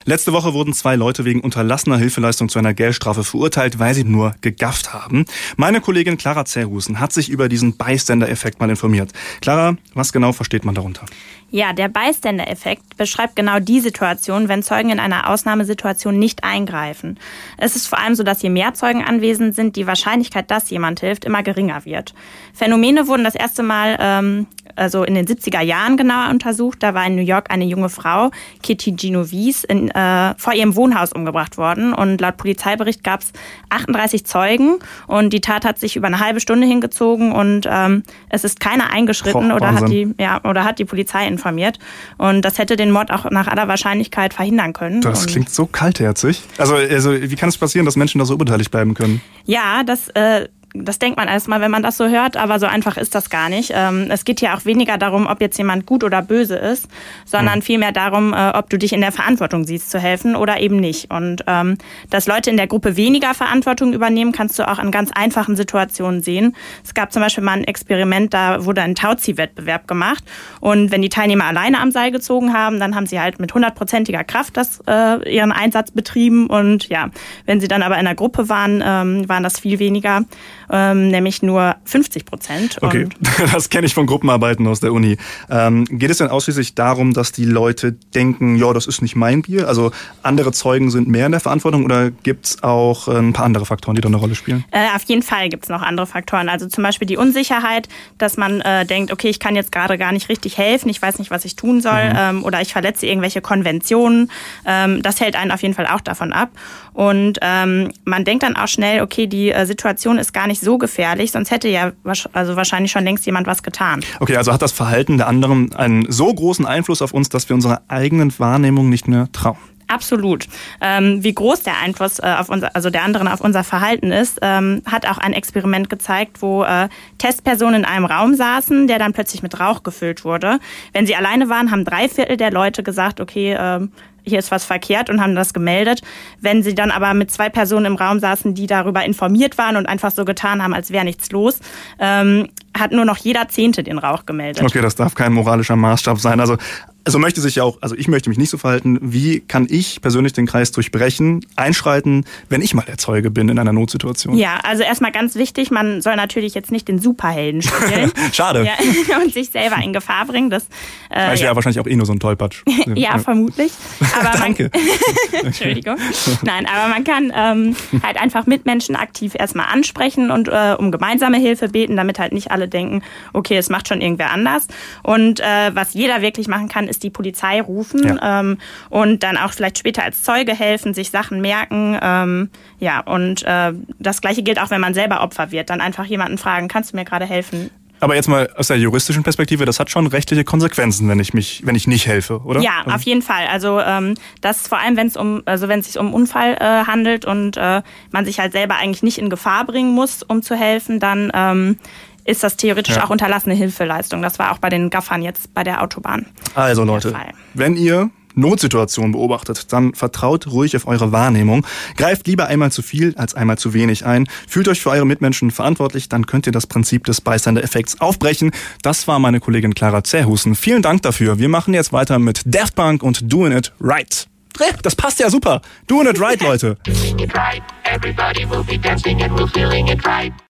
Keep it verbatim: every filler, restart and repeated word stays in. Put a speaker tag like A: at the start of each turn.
A: Letzte Woche wurden zwei Leute wegen unterlassener Hilfeleistung zu einer Geldstrafe verurteilt, weil sie nur gegafft haben. Meine Kollegin Clara Zerhusen hat sich über diesen Bystander-Effekt mal informiert. Clara, was genau versteht man darunter?
B: Ja, der Bystander-Effekt beschreibt genau die Situation, wenn Zeugen in einer Ausnahmesituation nicht eingreifen. Es ist vor allem so, dass je mehr Zeugen anwesend sind, die Wahrscheinlichkeit, dass jemand hilft, immer geringer wird. Phänomene wurden das erste Mal ähm, also in den siebziger Jahren genauer untersucht. Da war in New York eine junge Frau, Kitty Genovese, in, äh, vor ihrem Wohnhaus umgebracht worden. Und laut Polizeibericht gab es achtunddreißig Zeugen und die Tat hat sich über eine halbe Stunde hingezogen und ähm, es ist keiner eingeschritten. Boah, oder hat die ja oder hat die Polizei informiert. Und das hätte den Mord auch nach aller Wahrscheinlichkeit verhindern können.
A: Das
B: und
A: klingt so kaltherzig. Also, also wie kann es passieren, dass Menschen da so unbeteiligt bleiben können?
B: Ja, das äh, Das denkt man erstmal, wenn man das so hört, aber so einfach ist das gar nicht. Es geht hier auch weniger darum, ob jetzt jemand gut oder böse ist, sondern mhm. vielmehr darum, ob du dich in der Verantwortung siehst, zu helfen oder eben nicht. Und ähm, dass Leute in der Gruppe weniger Verantwortung übernehmen, kannst du auch in ganz einfachen Situationen sehen. Es gab zum Beispiel mal ein Experiment, da wurde ein Tauziehwettbewerb gemacht. Und wenn die Teilnehmer alleine am Seil gezogen haben, dann haben sie halt mit hundertprozentiger Kraft das, äh, ihren Einsatz betrieben. Und ja, wenn sie dann aber in einer Gruppe waren, ähm, waren das viel weniger. Ähm, nämlich nur fünfzig Prozent.
A: Okay, das kenne ich von Gruppenarbeiten aus der Uni. Ähm, geht es denn ausschließlich darum, dass die Leute denken, ja, das ist nicht mein Bier? Also andere Zeugen sind mehr in der Verantwortung oder gibt es auch ein paar andere Faktoren, die da eine Rolle spielen?
B: Äh, auf jeden Fall gibt es noch andere Faktoren. Also zum Beispiel die Unsicherheit, dass man äh, denkt, okay, ich kann jetzt gerade gar nicht richtig helfen, ich weiß nicht, was ich tun soll mhm. ähm, oder ich verletze irgendwelche Konventionen. Ähm, das hält einen auf jeden Fall auch davon ab. Und ähm, man denkt dann auch schnell, okay, die äh, Situation ist gar nicht so gefährlich, sonst hätte ja also wahrscheinlich schon längst jemand was getan.
A: Okay, also hat das Verhalten der anderen einen so großen Einfluss auf uns, dass wir unserer eigenen Wahrnehmung nicht mehr trauen?
B: Absolut. Ähm, wie groß der Einfluss äh, auf unser, also der anderen auf unser Verhalten ist, ähm, hat auch ein Experiment gezeigt, wo äh, Testpersonen in einem Raum saßen, der dann plötzlich mit Rauch gefüllt wurde. Wenn sie alleine waren, haben drei Viertel der Leute gesagt, okay, äh, hier ist was verkehrt und haben das gemeldet. Wenn sie dann aber mit zwei Personen im Raum saßen, die darüber informiert waren und einfach so getan haben, als wäre nichts los, ähm, hat nur noch jeder Zehnte den Rauch gemeldet.
A: Okay, das darf kein moralischer Maßstab sein. Also, also möchte sich ja auch, also ich möchte mich nicht so verhalten. Wie kann ich persönlich den Kreis durchbrechen, einschreiten, wenn ich mal der Zeuge bin in einer Notsituation?
B: Ja, also erstmal ganz wichtig, man soll natürlich jetzt nicht den Superhelden spielen.
A: Schade.
B: Ja, und sich selber in Gefahr bringen. Das,
A: äh, ich wäre ja wahrscheinlich auch eh nur so ein Tollpatsch.
B: ja, ja, vermutlich. Aber
A: Danke.
B: Man, Entschuldigung. Nein, aber man kann ähm, halt einfach Mitmenschen aktiv erstmal ansprechen und äh, um gemeinsame Hilfe beten, damit halt nicht alle denken, okay, es macht schon irgendwer anders. Und äh, was jeder wirklich machen kann, ist die Polizei rufen ja. ähm, und dann auch vielleicht später als Zeuge helfen, sich Sachen merken. Ähm, ja, und äh, das Gleiche gilt auch, wenn man selber Opfer wird. Dann einfach jemanden fragen, kannst du mir gerade helfen?
A: Aber jetzt mal aus der juristischen Perspektive, das hat schon rechtliche Konsequenzen, wenn ich mich, wenn ich nicht helfe, oder?
B: Ja,
A: also.
B: auf jeden Fall. Also ähm, das vor allem, wenn es um, also wenn es sich um einen Unfall äh, handelt und äh, man sich halt selber eigentlich nicht in Gefahr bringen muss, um zu helfen, dann ähm, ist das theoretisch ja. auch unterlassene Hilfeleistung. Das war auch bei den Gaffern jetzt bei der Autobahn.
A: Also Leute, wenn ihr Notsituationen beobachtet, dann vertraut ruhig auf eure Wahrnehmung. Greift lieber einmal zu viel als einmal zu wenig ein. Fühlt euch für eure Mitmenschen verantwortlich, dann könnt ihr das Prinzip des Bystander-Effekts aufbrechen. Das war meine Kollegin Clara Zerhusen. Vielen Dank dafür. Wir machen jetzt weiter mit Daft Punk und Doing It Right. Das passt ja super. Doing It Right, Leute.